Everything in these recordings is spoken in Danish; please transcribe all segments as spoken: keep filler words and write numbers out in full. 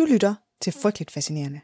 Du lytter til Frygteligt Fascinerende.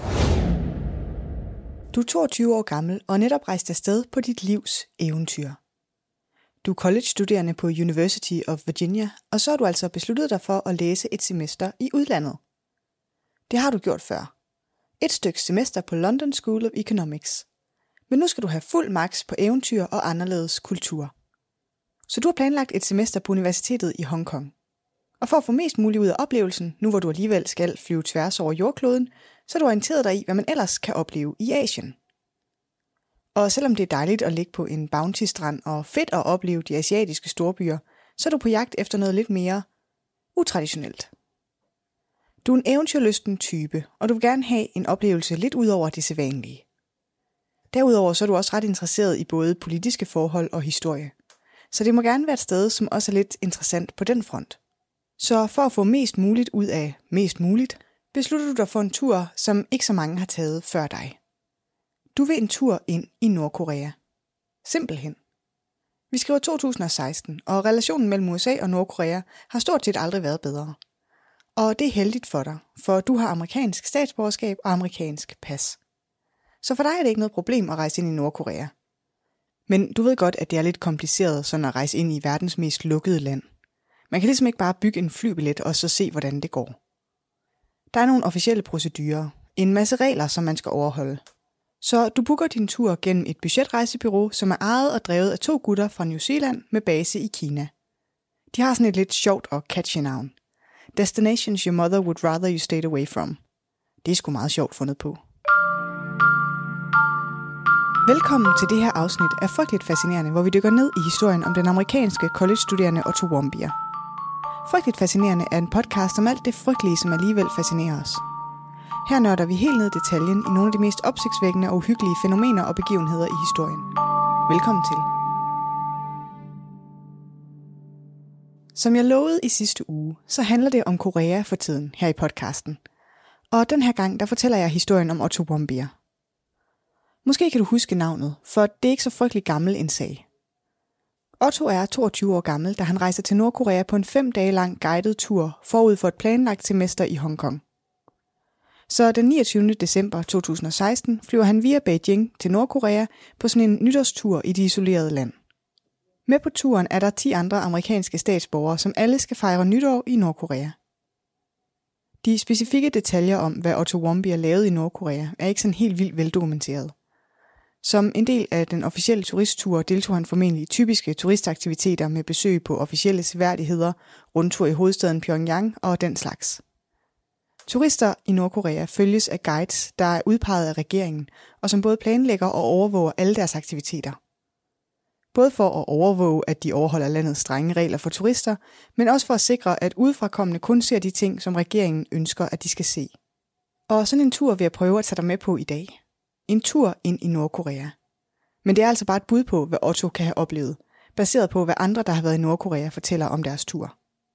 Du er toogtyve år gammel og netop rejst afsted på dit livs eventyr. Du er college-studerende på University of Virginia, og så har du altså besluttet dig for at læse et semester i udlandet. Det har du gjort før. Et stykke semester på London School of Economics. Men nu skal du have fuld maks på eventyr og anderledes kultur. Så du har planlagt et semester på universitetet i Hongkong. Og for at få mest muligt ud af oplevelsen, nu hvor du alligevel skal flyve tværs over jordkloden, så har du orienteret dig i, hvad man ellers kan opleve i Asien. Og selvom det er dejligt at ligge på en bounty-strand og fedt at opleve de asiatiske storbyer, så er du på jagt efter noget lidt mere utraditionelt. Du er en eventyrlysten type, og du vil gerne have en oplevelse lidt ud over det sædvanlige. Derudover så er du også ret interesseret i både politiske forhold og historie. Så det må gerne være et sted, som også er lidt interessant på den front. Så for at få mest muligt ud af mest muligt, beslutter du dig for en tur, som ikke så mange har taget før dig. Du vil en tur ind i Nordkorea. Simpelthen. Vi skriver to tusind og seksten, og relationen mellem U S A og Nordkorea har stort set aldrig været bedre. Og det er heldigt for dig, for du har amerikansk statsborgerskab og amerikansk pas. Så for dig er det ikke noget problem at rejse ind i Nordkorea. Men du ved godt, at det er lidt kompliceret sådan at rejse ind i verdens mest lukkede land. Man kan ligesom ikke bare bygge en flybillet og så se, hvordan det går. Der er nogle officielle procedurer, en masse regler, som man skal overholde. Så du booker din tur gennem et budgetrejsebureau, som er ejet og drevet af to gutter fra New Zealand med base i Kina. De har sådan et lidt sjovt og catchy navn. Destinations your mother would rather you stayed away from. Det er sgu meget sjovt fundet på. Velkommen til det her afsnit af Frygteligt Fascinerende, hvor vi dykker ned i historien om den amerikanske college-studerende Otto Warmbier. Frygteligt Fascinerende er en podcast om alt det frygtelige, som alligevel fascinerer os. Her nørder vi helt ned i detaljen i nogle af de mest opsigtsvækkende og uhyggelige fænomener og begivenheder i historien. Velkommen til. Som jeg lovede i sidste uge, så handler det om Korea for tiden her i podcasten. Og den her gang, der fortæller jeg historien om Otto Warmbier. Måske kan du huske navnet, for det er ikke så frygtelig gammel en sag. Otto er toogtyve år gammel, da han rejser til Nordkorea på en fem dage lang guided tur forud for et planlagt semester i Hongkong. Så den niogtyvende december to tusind og seksten flyver han via Beijing til Nordkorea på sådan en nytårstur i det isolerede land. Med på turen er der ti andre amerikanske statsborgere, som alle skal fejre nytår i Nordkorea. De specifikke detaljer om, hvad Otto Warmbier lavede i Nordkorea, er ikke sådan helt vildt veldokumenteret. Som en del af den officielle turisttur deltog han formentlig i typiske turistaktiviteter med besøg på officielle seværdigheder, rundtur i hovedstaden Pyongyang og den slags. Turister i Nordkorea følges af guides, der er udpeget af regeringen, og som både planlægger og overvåger alle deres aktiviteter. Både for at overvåge, at de overholder landets strenge regler for turister, men også for at sikre, at udefrakommende kun ser de ting, som regeringen ønsker, at de skal se. Og sådan en tur vil jeg prøve at tage dig med på i dag. En tur ind i Nordkorea. Men det er altså bare et bud på, hvad Otto kan have oplevet, baseret på, hvad andre, der har været i Nordkorea, fortæller om deres tur.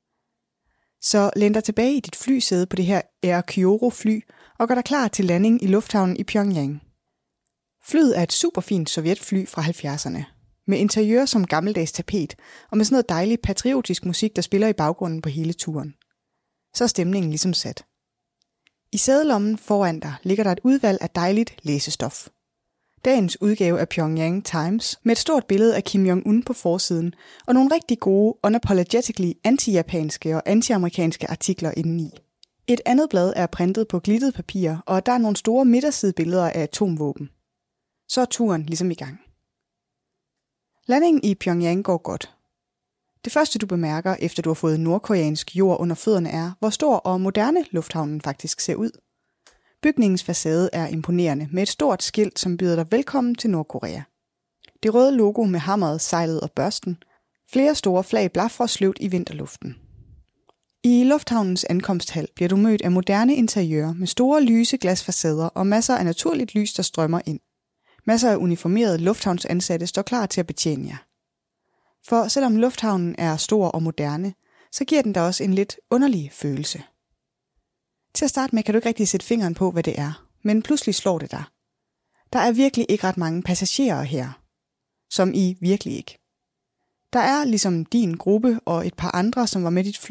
Så læn dig tilbage i dit flysæde på det her Air Kyoto-fly og gør dig klar til landing i lufthavnen i Pyongyang. Flyet er et superfint sovjetfly fra halvfjerdserne, med interiør som gammeldags tapet og med sådan noget dejlig patriotisk musik, der spiller i baggrunden på hele turen. Så er stemningen ligesom sat. I sædelommen foran dig ligger der et udvalg af dejligt læsestof. Dagens udgave af Pyongyang Times med et stort billede af Kim Jong-un på forsiden og nogle rigtig gode, unapologetically anti-japanske og anti-amerikanske artikler indeni. Et andet blad er printet på glittet papir, og der er nogle store midtersidebilleder af atomvåben. Så er turen ligesom i gang. Landingen i Pyongyang går godt. Det første du bemærker, efter du har fået nordkoreansk jord under fødderne, er, hvor stor og moderne lufthavnen faktisk ser ud. Bygningens facade er imponerende med et stort skilt, som byder dig velkommen til Nordkorea. Det røde logo med hammeret, sejlet og børsten. Flere store flag blafrer sløvt i vinterluften. I lufthavnens ankomsthal bliver du mødt af moderne interiører med store lyse glasfacader og masser af naturligt lys, der strømmer ind. Masser af uniformerede lufthavnsansatte står klar til at betjene jer. For selvom lufthavnen er stor og moderne, så giver den dig også en lidt underlig følelse. Til at starte med kan du ikke rigtig sætte fingeren på, hvad det er, men pludselig slår det dig. Der er virkelig ikke ret mange passagerer her. Som i virkelig ikke. Der er ligesom din gruppe og et par andre, som var med dit fly,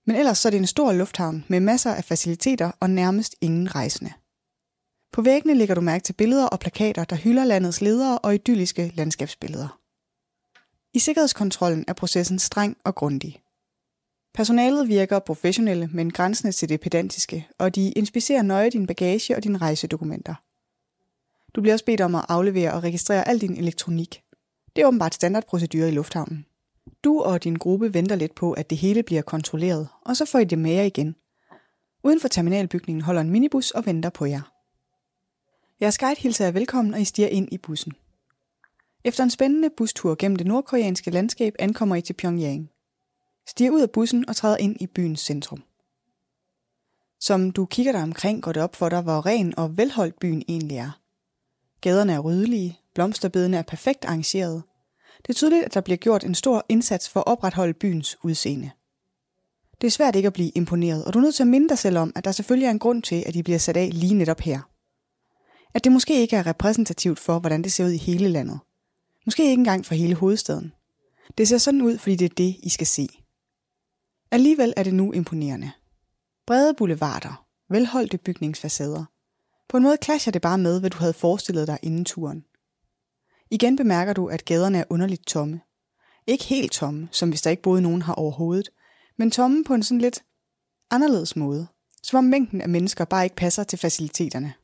Men ellers så er det en stor lufthavn med masser af faciliteter og nærmest ingen rejsende. På væggene lægger du mærke til billeder og plakater, der hylder landets ledere og idylliske landskabsbilleder. I sikkerhedskontrollen er processen streng og grundig. Personalet virker professionelle, men grænsende til det pedantiske, og de inspicerer nøje din bagage og dine rejsedokumenter. Du bliver også bedt om at aflevere og registrere al din elektronik. Det er åbenbart standardprocedure i lufthavnen. Du og din gruppe venter lidt på, at det hele bliver kontrolleret, og så får I det med jer igen. Uden for terminalbygningen holder en minibus og venter på jer. Jeres guide hilser jer velkommen, og I stiger ind i bussen. Efter en spændende bustur gennem det nordkoreanske landskab ankommer I til Pyongyang. Stiger ud af bussen og træder ind i byens centrum. Som du kigger dig omkring, går det op for dig, hvor ren og velholdt byen egentlig er. Gaderne er ryddelige, blomsterbedene er perfekt arrangeret. Det er tydeligt, at der bliver gjort en stor indsats for at opretholde byens udseende. Det er svært ikke at blive imponeret, og du er nødt til at minde dig selv om, at der selvfølgelig er en grund til, at de bliver sat af lige netop her. At det måske ikke er repræsentativt for, hvordan det ser ud i hele landet. Måske ikke engang for hele hovedstaden. Det ser sådan ud, fordi det er det, I skal se. Alligevel er det nu imponerende. Brede boulevarder, velholdte bygningsfacader. På en måde clasher det bare med, hvad du havde forestillet dig inden turen. Igen bemærker du, at gaderne er underligt tomme. Ikke helt tomme, som hvis der ikke boede nogen her overhovedet, men tomme på en sådan lidt anderledes måde, som om mængden af mennesker bare ikke passer til faciliteterne.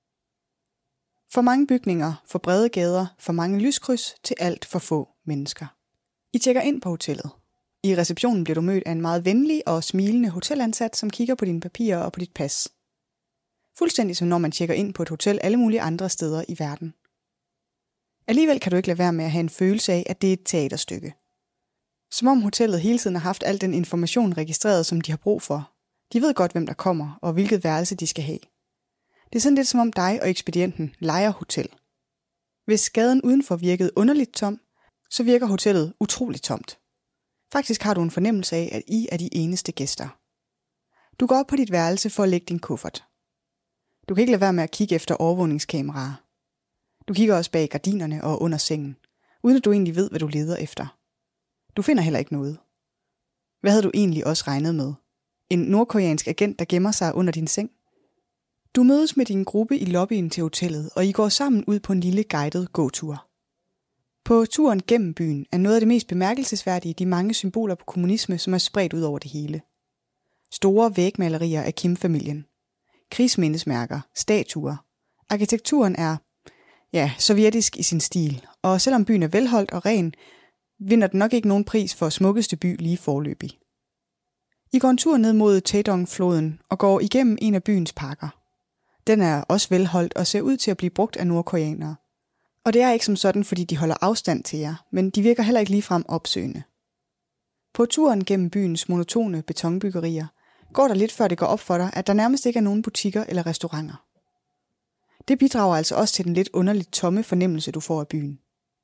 For mange bygninger, for brede gader, for mange lyskryds til alt for få mennesker. I tjekker ind på hotellet. I receptionen bliver du mødt af en meget venlig og smilende hotelansat, som kigger på dine papirer og på dit pas. Fuldstændig som når man tjekker ind på et hotel alle mulige andre steder i verden. Alligevel kan du ikke lade være med at have en følelse af, at det er et teaterstykke. Som om hotellet hele tiden har haft al den information registreret, som de har brug for. De ved godt, hvem der kommer, og hvilket værelse de skal have. Det er sådan lidt som om dig og ekspedienten lejer hotel. Hvis gaden udenfor virkede underligt tom, så virker hotellet utroligt tomt. Faktisk har du en fornemmelse af, at I er de eneste gæster. Du går op på dit værelse for at lægge din kuffert. Du kan ikke lade være med at kigge efter overvågningskameraer. Du kigger også bag gardinerne og under sengen, uden at du egentlig ved, hvad du leder efter. Du finder heller ikke noget. Hvad havde du egentlig også regnet med? En nordkoreansk agent, der gemmer sig under din seng? Du mødes med din gruppe i lobbyen til hotellet, og I går sammen ud på en lille guided gåtur. På turen gennem byen er noget af det mest bemærkelsesværdige de mange symboler på kommunisme, som er spredt ud over det hele. Store vægmalerier af Kim-familien. Krigsmindesmærker, statuer. Arkitekturen er, ja, sovjetisk i sin stil, og selvom byen er velholdt og ren, vinder den nok ikke nogen pris for smukkeste by lige forløbig. I går en tur ned mod Taedong-floden og går igennem en af byens parker. Den er også velholdt og ser ud til at blive brugt af nordkoreanere. Og det er ikke som sådan, fordi de holder afstand til jer, men de virker heller ikke ligefrem opsøgende. På turen gennem byens monotone betonbyggerier går der lidt før det går op for dig, at der nærmest ikke er nogen butikker eller restauranter. Det bidrager altså også til den lidt underligt tomme fornemmelse, du får af byen.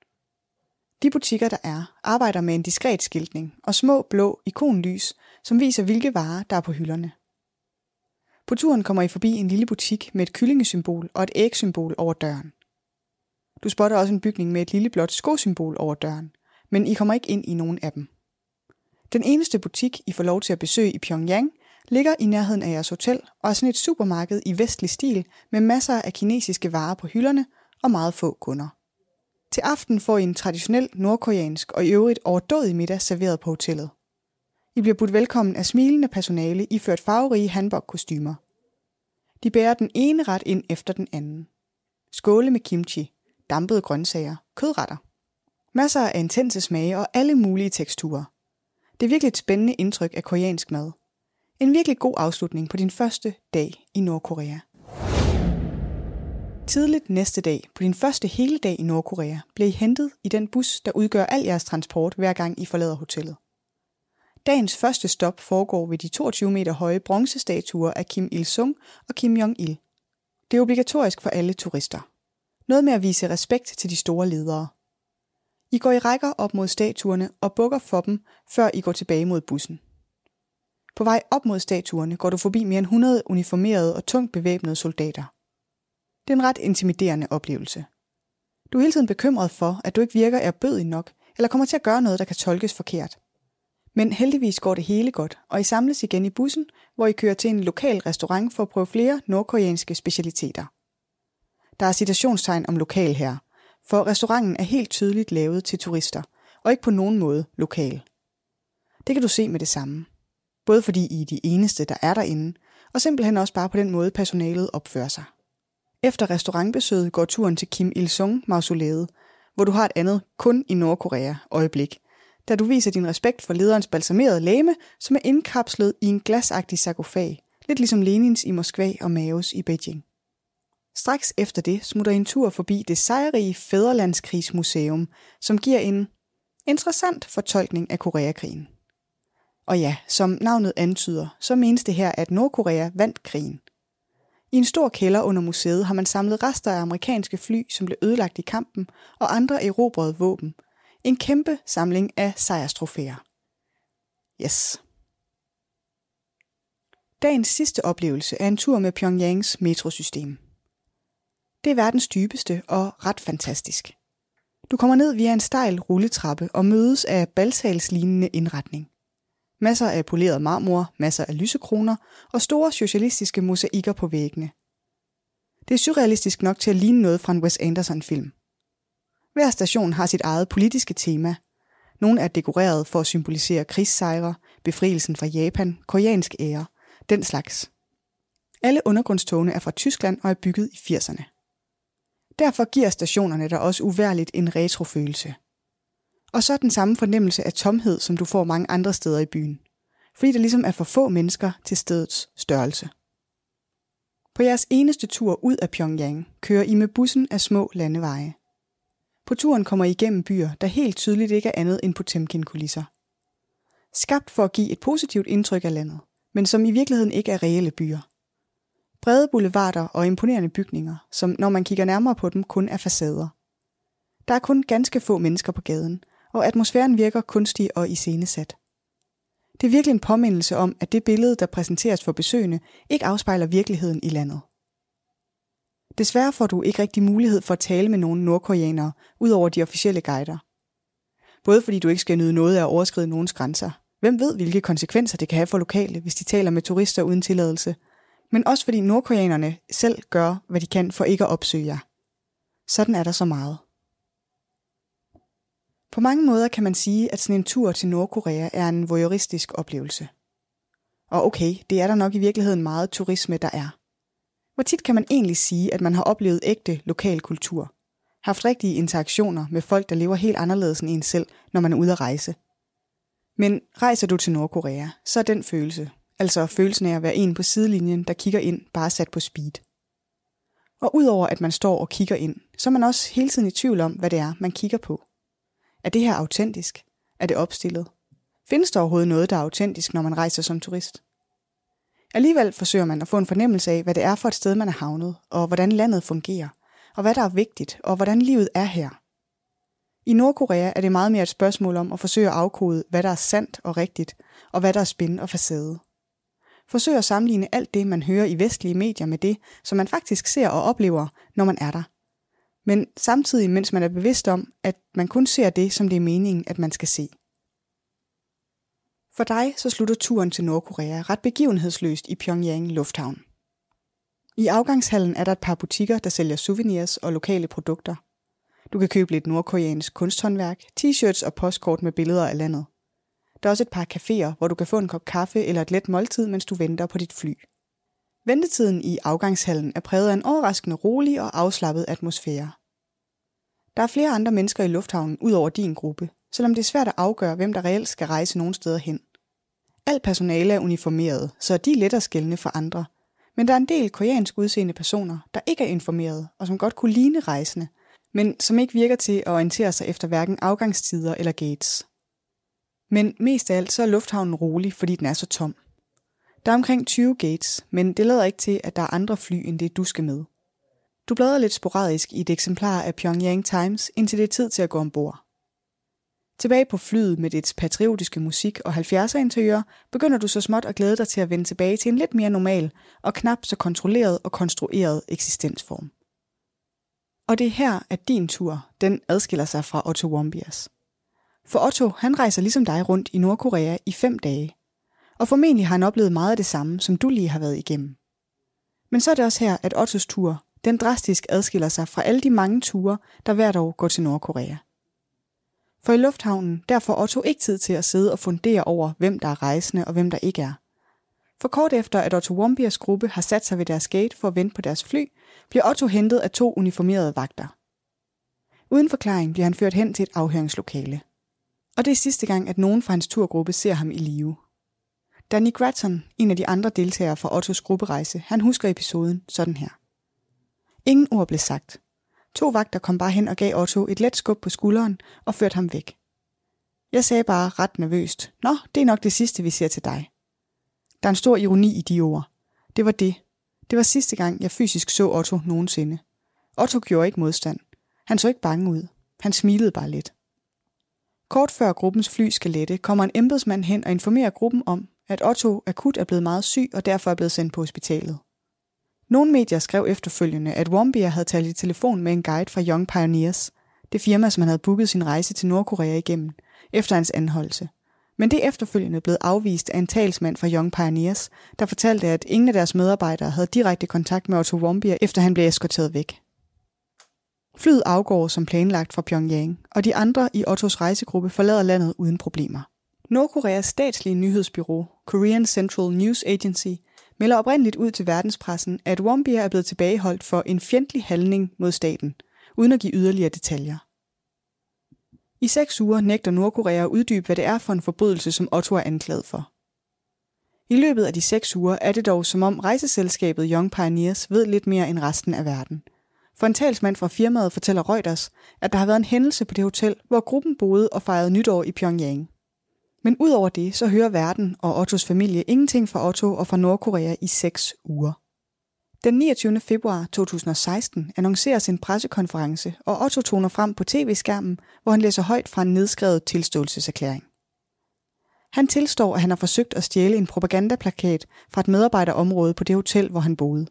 De butikker, der er, arbejder med en diskret skiltning og små blå ikonlys, som viser, hvilke varer, der er på hylderne. På turen kommer I forbi en lille butik med et kyllingesymbol og et ægsymbol over døren. Du spotter også en bygning med et lille blåt skosymbol over døren, men I kommer ikke ind i nogen af dem. Den eneste butik, I får lov til at besøge i Pyongyang, ligger i nærheden af jeres hotel og er sådan et supermarked i vestlig stil med masser af kinesiske varer på hylderne og meget få kunder. Til aften får I en traditionel nordkoreansk og i øvrigt overdådig middag serveret på hotellet. I bliver budt velkommen af smilende personale iført farverige hanbok-kostymer. De bærer den ene ret ind efter den anden. Skåle med kimchi, dampede grøntsager, kødretter. Masser af intense smage og alle mulige teksturer. Det er virkelig et spændende indtryk af koreansk mad. En virkelig god afslutning på din første dag i Nordkorea. Tidligt næste dag, på din første hele dag i Nordkorea, bliver I hentet i den bus, der udgør al jeres transport, hver gang I forlader hotellet. Dagens første stop foregår ved de toogtyve meter høje bronzestatuer af Kim Il-sung og Kim Jong-il. Det er obligatorisk for alle turister. Noget med at vise respekt til de store ledere. I går i rækker op mod statuerne og bukker for dem, før I går tilbage mod bussen. På vej op mod statuerne går du forbi mere end hundrede uniformerede og tungt bevæbnede soldater. Det er en ret intimiderende oplevelse. Du er hele tiden bekymret for, at du ikke virker ærbødig nok, eller kommer til at gøre noget, der kan tolkes forkert. Men heldigvis går det hele godt, og I samles igen i bussen, hvor I kører til en lokal restaurant for at prøve flere nordkoreanske specialiteter. Der er citationstegn om lokal her, for restauranten er helt tydeligt lavet til turister, og ikke på nogen måde lokal. Det kan du se med det samme. Både fordi I er de eneste, der er derinde, og simpelthen også bare på den måde, personalet opfører sig. Efter restaurantbesøget går turen til Kim Il-sung-mausoleet, hvor du har et andet kun i Nordkorea øjeblik, da du viser din respekt for lederens balsamerede legeme, som er indkapslet i en glasagtig sarkofag, lidt ligesom Lenins i Moskva og Maos i Beijing. Straks efter det smutter I en tur forbi det sejrige Fædrelandskrigsmuseum, som giver en interessant fortolkning af Koreakrigen. Og ja, som navnet antyder, så menes det her, at Nordkorea vandt krigen. I en stor kælder under museet har man samlet rester af amerikanske fly, som blev ødelagt i kampen, og andre erobrede våben. En kæmpe samling af sejrstrofæer. Yes. Dagens sidste oplevelse er en tur med Pyongyangs metrosystem. Det er verdens dybeste og ret fantastisk. Du kommer ned via en stejl rulletrappe og mødes af balsalslignende indretning. Masser af poleret marmor, masser af lysekroner og store socialistiske mosaikker på væggene. Det er surrealistisk nok til at ligne noget fra en Wes Anderson-film. Hver station har sit eget politiske tema. Nogle er dekoreret for at symbolisere krigssejre, befrielsen fra Japan, koreansk ære, den slags. Alle undergrundstogene er fra Tyskland og er bygget i firserne. Derfor giver stationerne der også uværligt en retrofølelse. Og så den samme fornemmelse af tomhed, som du får mange andre steder i byen. Fordi der ligesom er for få mennesker til stedets størrelse. På jeres eneste tur ud af Pyongyang kører I med bussen af små landeveje. På turen kommer I igennem byer, der helt tydeligt ikke er andet end Potemkin-kulisser. Skabt for at give et positivt indtryk af landet, men som i virkeligheden ikke er reelle byer. Brede boulevarder og imponerende bygninger, som når man kigger nærmere på dem kun er facader. Der er kun ganske få mennesker på gaden, og atmosfæren virker kunstig og iscenesat. Det er virkelig en påmindelse om, at det billede, der præsenteres for besøgende, ikke afspejler virkeligheden i landet. Desværre får du ikke rigtig mulighed for at tale med nogen nordkoreanere, ud over de officielle guider. Både fordi du ikke skal nyde noget af at overskride nogens grænser. Hvem ved, hvilke konsekvenser det kan have for lokale, hvis de taler med turister uden tilladelse. Men også fordi nordkoreanerne selv gør, hvad de kan for ikke at opsøge jer. Sådan er der så meget. På mange måder kan man sige, at sådan en tur til Nordkorea er en voyeuristisk oplevelse. Og okay, det er der nok i virkeligheden meget turisme, der er. Hvor tit kan man egentlig sige, at man har oplevet ægte lokal kultur? Haft rigtige interaktioner med folk, der lever helt anderledes end en selv, når man er ude at rejse. Men rejser du til Nordkorea, så er den følelse, altså følelsen af at være en på sidelinjen, der kigger ind, bare sat på speed. Og udover at man står og kigger ind, så er man også hele tiden i tvivl om, hvad det er, man kigger på. Er det her autentisk? Er det opstillet? Findes der overhovedet noget, der er autentisk, når man rejser som turist? Alligevel forsøger man at få en fornemmelse af, hvad det er for et sted, man er havnet, og hvordan landet fungerer, og hvad der er vigtigt, og hvordan livet er her. I Nordkorea er det meget mere et spørgsmål om at forsøge at afkode, hvad der er sandt og rigtigt, og hvad der er spin og facade. Forsøg at sammenligne alt det, man hører i vestlige medier med det, som man faktisk ser og oplever, når man er der. Men samtidig, mens man er bevidst om, at man kun ser det, som det er meningen, at man skal se. For dig så slutter turen til Nordkorea ret begivenhedsløst i Pyongyang Lufthavn. I afgangshallen er der et par butikker, der sælger souvenirs og lokale produkter. Du kan købe lidt nordkoreansk kunsthåndværk, t-shirts og postkort med billeder af landet. Der er også et par caféer, hvor du kan få en kop kaffe eller et let måltid, mens du venter på dit fly. Ventetiden i afgangshallen er præget af en overraskende rolig og afslappet atmosfære. Der er flere andre mennesker i lufthavnen ud over din gruppe, selvom det er svært at afgøre, hvem der reelt skal rejse nogen steder hen. Alt personale er uniformeret, så de er lettere skelne for andre. Men der er en del koreansk udseende personer, der ikke er informerede, og som godt kunne ligne rejsende, men som ikke virker til at orientere sig efter hverken afgangstider eller gates. Men mest af alt så er lufthavnen rolig, fordi den er så tom. Der er omkring tyve gates, men det lader ikke til, at der er andre fly, end det du skal med. Du bladrer lidt sporadisk i et eksemplar af Pyongyang Times, indtil det er tid til at gå ombord. Tilbage på flyet med dets patriotiske musik og halvfjerdser-interiør, begynder du så småt at glæde dig til at vende tilbage til en lidt mere normal og knap så kontrolleret og konstrueret eksistensform. Og det er her, at din tur, den adskiller sig fra Otto Warmbiers. For Otto, han rejser ligesom dig rundt i Nordkorea i fem dage. Og formentlig har han oplevet meget af det samme, som du lige har været igennem. Men så er det også her, at Ottos tur, den drastisk adskiller sig fra alle de mange ture, der hvert år går til Nordkorea. For i lufthavnen, der får Otto ikke tid til at sidde og fundere over, hvem der er rejsende og hvem der ikke er. For kort efter, at Otto Warmbiers gruppe har sat sig ved deres gate for at vente på deres fly, bliver Otto hentet af to uniformerede vagter. Uden forklaring bliver han ført hen til et afhøringslokale. Og det er sidste gang, at nogen fra hans turgruppe ser ham i live. Danny Gratton, en af de andre deltagere fra Ottos grupperejse, han husker episoden sådan her. Ingen ord blev sagt. To vagter kom bare hen og gav Otto et let skub på skulderen og førte ham væk. Jeg sagde bare ret nervøst, nå, det er nok det sidste, vi ser til dig. Der er en stor ironi i de ord. Det var det. Det var sidste gang, jeg fysisk så Otto nogensinde. Otto gjorde ikke modstand. Han så ikke bange ud. Han smilede bare lidt. Kort før gruppens fly skal lette, kommer en embedsmand hen og informerer gruppen om, at Otto akut er blevet meget syg og derfor er blevet sendt på hospitalet. Nogle medier skrev efterfølgende, at Warmbier havde talt i telefon med en guide fra Young Pioneers, det firma, som han havde booket sin rejse til Nordkorea igennem, efter hans anholdelse. Men det er efterfølgende blevet afvist af en talsmand fra Young Pioneers, der fortalte, at ingen af deres medarbejdere havde direkte kontakt med Otto Warmbier, efter han blev eskorteret væk. Flyet afgår som planlagt fra Pyongyang, og de andre i Ottos rejsegruppe forlader landet uden problemer. Nordkoreas statslige nyhedsbureau, Korean Central News Agency, melder oprindeligt ud til verdenspressen, at Warmbier er blevet tilbageholdt for en fjendtlig handling mod staten, uden at give yderligere detaljer. I seks uger nægter Nordkorea at uddybe, hvad det er for en forbrydelse, som Otto er anklaget for. I løbet af de seks uger er det dog, som om rejseselskabet Young Pioneers ved lidt mere end resten af verden. For en talsmand fra firmaet fortæller Reuters, at der har været en hændelse på det hotel, hvor gruppen boede og fejrede nytår i Pyongyang. Men udover det, så hører verden og Ottos familie ingenting fra Otto og fra Nordkorea i seks uger. Den niogtyvende februar to tusind og seksten annonceres en pressekonference, og Otto toner frem på tv-skærmen, hvor han læser højt fra en nedskrevet tilståelseserklæring. Han tilstår, at han har forsøgt at stjæle en propagandaplakat fra et medarbejderområde på det hotel, hvor han boede.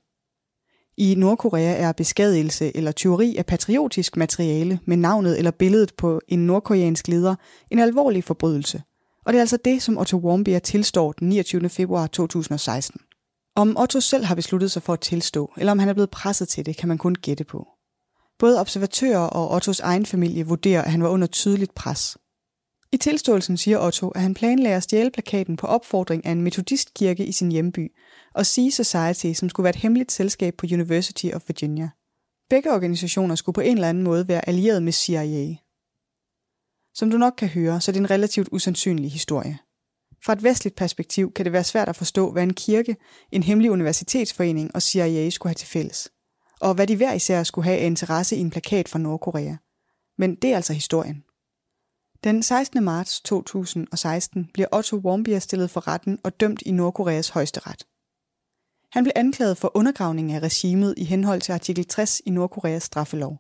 I Nordkorea er beskadigelse eller tyveri af patriotisk materiale med navnet eller billedet på en nordkoreansk leder en alvorlig forbrydelse. Og det er altså det, som Otto Warmbier tilstår den niogtyvende februar to tusind og seksten. Om Otto selv har besluttet sig for at tilstå, eller om han er blevet presset til det, kan man kun gætte på. Både observatører og Ottos egen familie vurderer, at han var under tydeligt pres. I tilståelsen siger Otto, at han planlagde at stjæle plakaten på opfordring af en metodistkirke i sin hjemby, og Sea Society, som skulle være et hemmeligt selskab på University of Virginia. Begge organisationer skulle på en eller anden måde være allieret med C I A. Som du nok kan høre, så er det en relativt usandsynlig historie. Fra et vestligt perspektiv kan det være svært at forstå, hvad en kirke, en hemmelig universitetsforening og C I A skulle have til fælles, og hvad de hver især skulle have af interesse i en plakat fra Nordkorea. Men det er altså historien. Den sekstende marts to tusind og seksten bliver Otto Warmbier stillet for retten og dømt i Nordkoreas højesteret. Han blev anklaget for undergravning af regimet i henhold til artikel tres i Nordkoreas straffelov.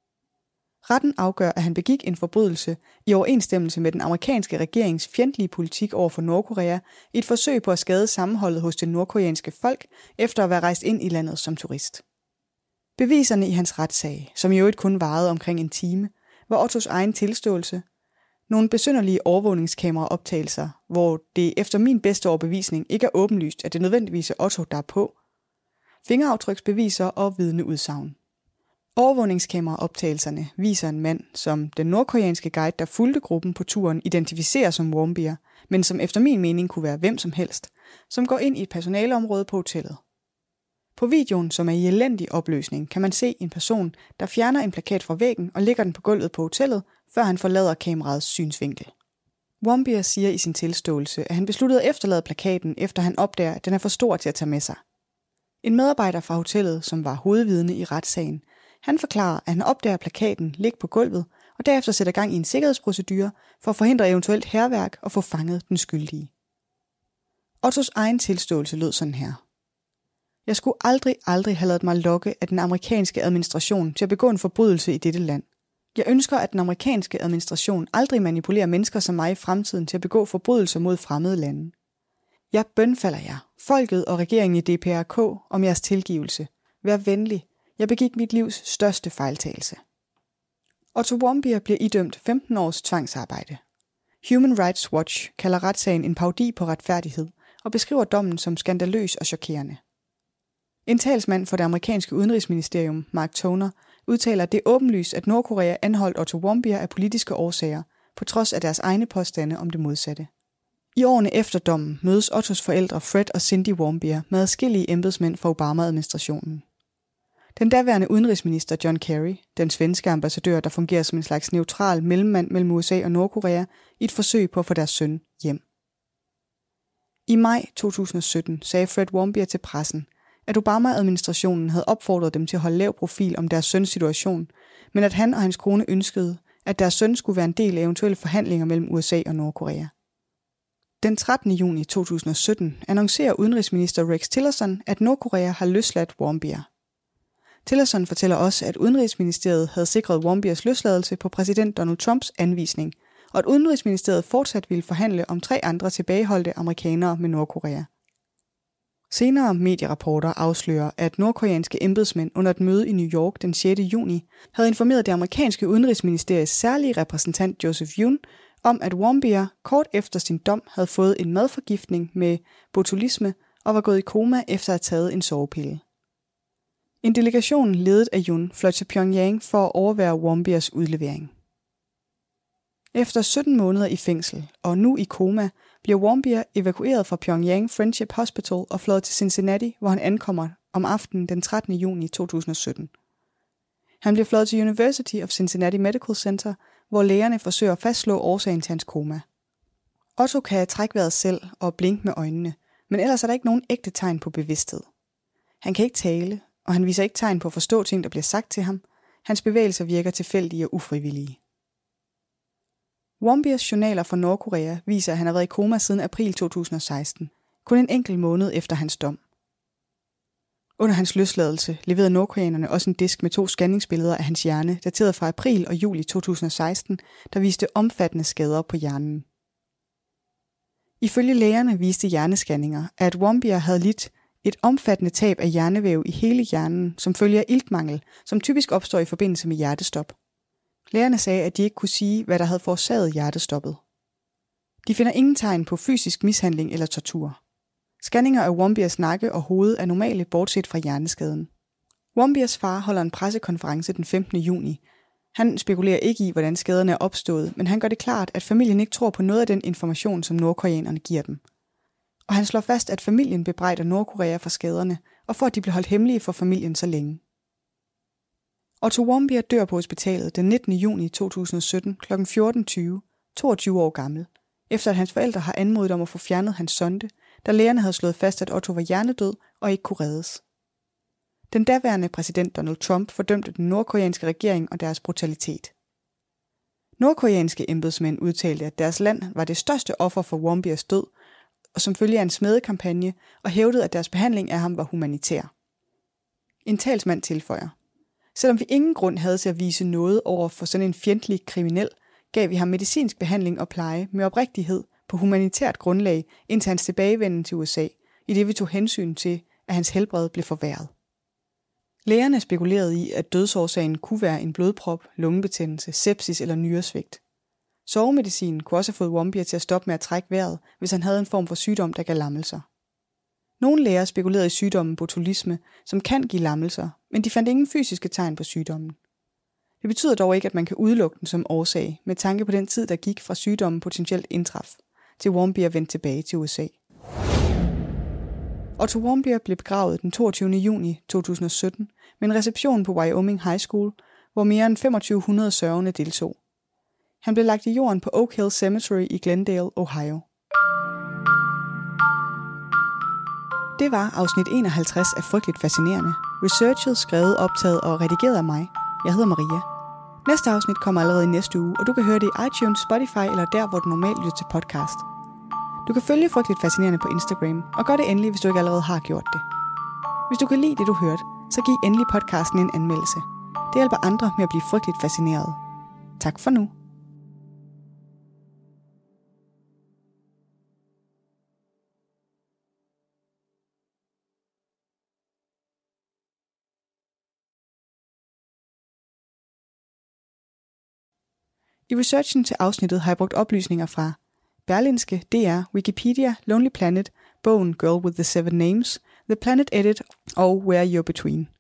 Retten afgør, at han begik en forbrydelse i overensstemmelse med den amerikanske regerings fjendtlige politik over for Nordkorea i et forsøg på at skade sammenholdet hos det nordkoreanske folk efter at være rejst ind i landet som turist. Beviserne i hans retssag, som i øvrigt kun varede omkring en time, var Ottos egen tilståelse, nogle besynderlige overvågningskameraoptagelser, hvor det efter min bedste overbevisning ikke er åbenlyst, at det nødvendigvis er Otto, der er på, fingeraftryksbeviser og vidneudsagn. Overvågningskameraoptagelserne viser en mand, som den nordkoreanske guide, der fulgte gruppen på turen, identificerer som Warmbier, men som efter min mening kunne være hvem som helst, som går ind i et personaleområde på hotellet. På videoen, som er i elendig opløsning, kan man se en person, der fjerner en plakat fra væggen og lægger den på gulvet på hotellet, før han forlader kameraets synsvinkel. Warmbier siger i sin tilståelse, at han besluttede at efterlade plakaten, efter han opdager, at den er for stor til at tage med sig. En medarbejder fra hotellet, som var hovedvidne i retssagen, han forklarer, at han opdager plakaten ligge på gulvet, og derefter sætter gang i en sikkerhedsprocedure for at forhindre eventuelt hærværk og få fanget den skyldige. Ottos egen tilståelse lød sådan her. Jeg skulle aldrig, aldrig have ladet mig lokke af den amerikanske administration til at begå en forbrydelse i dette land. Jeg ønsker, at den amerikanske administration aldrig manipulerer mennesker som mig i fremtiden til at begå forbrydelser mod fremmede lande. Jeg bønfalder jer, folket og regeringen i D P R K, om jeres tilgivelse. Vær venlig. Jeg begik mit livs største fejltagelse. Otto Warmbier bliver idømt femten års tvangsarbejde. Human Rights Watch kalder retssagen en parodi på retfærdighed og beskriver dommen som skandaløs og chokerende. En talsmand for det amerikanske udenrigsministerium, Mark Toner, udtaler, at det er åbenlyst, at Nordkorea anholdt Otto Warmbier af politiske årsager, på trods af deres egne påstande om det modsatte. I årene efter dommen mødes Ottos forældre Fred og Cindy Warmbier med adskillige embedsmænd fra Obama-administrationen. Den daværende udenrigsminister John Kerry, den svenske ambassadør, der fungerer som en slags neutral mellemmand mellem U S A og Nordkorea, i et forsøg på at få deres søn hjem. I maj to tusind og sytten sagde Fred Warmbier til pressen, at Obama-administrationen havde opfordret dem til at holde lav profil om deres søns situation, men at han og hans kone ønskede, at deres søn skulle være en del af eventuelle forhandlinger mellem U S A og Nordkorea. Den trettende juni to tusind og sytten annoncerer udenrigsminister Rex Tillerson, at Nordkorea har løsladt Warmbier. Tillerson fortæller også, at Udenrigsministeriet havde sikret Warmbiers løsladelse på præsident Donald Trumps anvisning, og at Udenrigsministeriet fortsat ville forhandle om tre andre tilbageholdte amerikanere med Nordkorea. Senere medierapporter afslører, at nordkoreanske embedsmænd under et møde i New York den sjette juni havde informeret det amerikanske udenrigsministeries særlige repræsentant Joseph Yun om, at Warmbier kort efter sin dom havde fået en madforgiftning med botulisme og var gået i koma efter at have taget en sovepille. En delegation ledet af Yun fløj til Pyongyang for at overvære Warmbiers udlevering. Efter sytten måneder i fængsel og nu i koma, bliver Warmbier evakueret fra Pyongyang Friendship Hospital og fløjet til Cincinnati, hvor han ankommer om aftenen den trettende juni to tusind og sytten. Han bliver fløjet til University of Cincinnati Medical Center, hvor lægerne forsøger at fastslå årsagen til hans koma. Otto kan trække vejret selv og blinke med øjnene, men ellers er der ikke nogen ægte tegn på bevidsthed. Han kan ikke tale, og han viser ikke tegn på at forstå ting, der bliver sagt til ham. Hans bevægelser virker tilfældige og ufrivillige. Warmbiers journaler fra Nordkorea viser, at han har været i koma siden april to tusind og seksten, kun en enkelt måned efter hans dom. Under hans løsladelse leverede nordkoreanerne også en disk med to scanningsbilleder af hans hjerne, dateret fra april og juli to tusind og seksten, der viste omfattende skader på hjernen. Ifølge lægerne viste hjernescanninger, at Warmbier havde lidt et omfattende tab af hjernevæv i hele hjernen, som følge af iltmangel, som typisk opstår i forbindelse med hjertestop. Lægerne sagde, at de ikke kunne sige, hvad der havde forårsaget hjertestoppet. De finder ingen tegn på fysisk mishandling eller tortur. Scanninger af Warmbiers nakke og hoved er normale, bortset fra hjerneskaden. Warmbiers far holder en pressekonference den femtende juni. Han spekulerer ikke i, hvordan skaderne er opstået, men han gør det klart, at familien ikke tror på noget af den information, som nordkoreanerne giver dem. Og han slår fast, at familien bebrejder Nordkorea for skaderne, og for at de blev holdt hemmelige for familien så længe. Otto Warmbier dør på hospitalet den nittende juni to tusind og sytten kl. fjorten tyve, toogtyve år gammel, efter at hans forældre har anmodet om at få fjernet hans sonde, da lægerne havde slået fast, at Otto var hjernedød og ikke kunne reddes. Den daværende præsident Donald Trump fordømte den nordkoreanske regering og deres brutalitet. Nordkoreanske embedsmænd udtalte, at deres land var det største offer for Warmbiers død, og som følge af en smedekampagne, og hævdede, at deres behandling af ham var humanitær. En talsmand tilføjer: Selvom vi ingen grund havde til at vise noget over for sådan en fjendtlig kriminel, gav vi ham medicinsk behandling og pleje med oprigtighed på humanitært grundlag indtil hans tilbagevenden til U S A, i det vi tog hensyn til, at hans helbred blev forværret. Lægerne spekulerede i, at dødsårsagen kunne være en blodprop, lungebetændelse, sepsis eller nyresvigt. Sovemedicin kunne også have fået Warmbier til at stoppe med at trække vejret, hvis han havde en form for sygdom, der gav lammelser. Nogle læger spekulerede i sygdommen botulisme, som kan give lammelser, men de fandt ingen fysiske tegn på sygdommen. Det betyder dog ikke, at man kan udelukke den som årsag, med tanke på den tid, der gik fra sygdommen potentielt indtraf, til Warmbier vendte tilbage til U S A. Otto Warmbier blev begravet den toogtyvende juni to tusind og sytten med en reception på Wyoming High School, hvor mere end femogtyve hundrede sørgende deltog. Han blev lagt i jorden på Oak Hill Cemetery i Glendale, Ohio. Det var afsnit enoghalvtreds af Frygteligt Fascinerende. Researchet, skrevet, optaget og redigeret af mig. Jeg hedder Maria. Næste afsnit kommer allerede i næste uge, og du kan høre det i iTunes, Spotify eller der, hvor du normalt lytter til podcast. Du kan følge Frygteligt Fascinerende på Instagram, og gør det endelig, hvis du ikke allerede har gjort det. Hvis du kan lide det, du hørte, så giv endelig podcasten en anmeldelse. Det hjælper andre med at blive frygteligt fascineret. Tak for nu. I researchen til afsnittet har jeg brugt oplysninger fra Berlingske, D R, Wikipedia, Lonely Planet, bogen Girl with the Seven Names, The Planet Edit og Where You're Between.